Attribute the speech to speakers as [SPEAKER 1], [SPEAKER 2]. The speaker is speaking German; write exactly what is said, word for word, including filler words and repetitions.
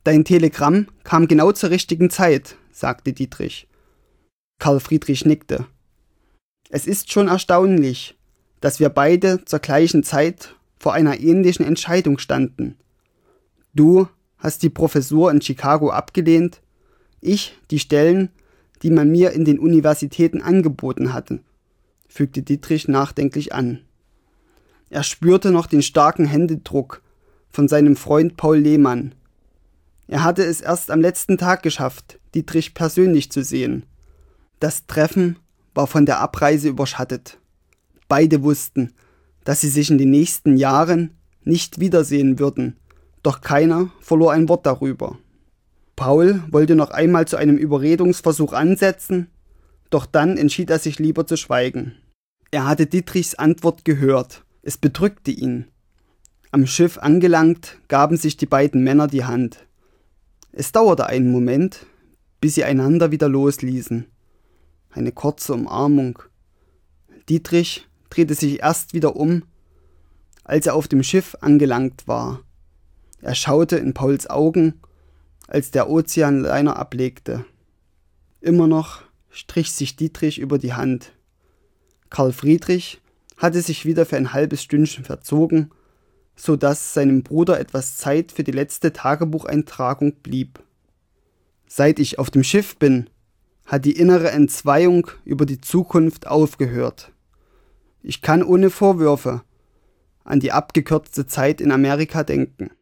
[SPEAKER 1] Dein Telegramm kam genau zur richtigen Zeit, sagte Dietrich. Karl Friedrich nickte. Es ist schon erstaunlich, dass wir beide zur gleichen Zeit vor einer ähnlichen Entscheidung standen. Du hast die Professur in Chicago abgelehnt, ich die Stellen, die man mir in den Universitäten angeboten hatte, fügte Dietrich nachdenklich an. Er spürte noch den starken Händedruck von seinem Freund Paul Lehmann. Er hatte es erst am letzten Tag geschafft, Dietrich persönlich zu sehen. Das Treffen war von der Abreise überschattet. Beide wussten, dass sie sich in den nächsten Jahren nicht wiedersehen würden, doch keiner verlor ein Wort darüber. Paul wollte noch einmal zu einem Überredungsversuch ansetzen, doch dann entschied er sich lieber zu schweigen. Er hatte Dietrichs Antwort gehört, es bedrückte ihn. Am Schiff angelangt, gaben sich die beiden Männer die Hand. Es dauerte einen Moment, bis sie einander wieder losließen. Eine kurze Umarmung. Dietrich drehte sich erst wieder um, als er auf dem Schiff angelangt war. Er schaute in Pauls Augen, als der Ozeanliner ablegte. Immer noch strich sich Dietrich über die Hand. Karl Friedrich hatte sich wieder für ein halbes Stündchen verzogen, so dass seinem Bruder etwas Zeit für die letzte Tagebucheintragung blieb. Seit ich auf dem Schiff bin, hat die innere Entzweiung über die Zukunft aufgehört. Ich kann ohne Vorwürfe an die abgekürzte Zeit in Amerika denken.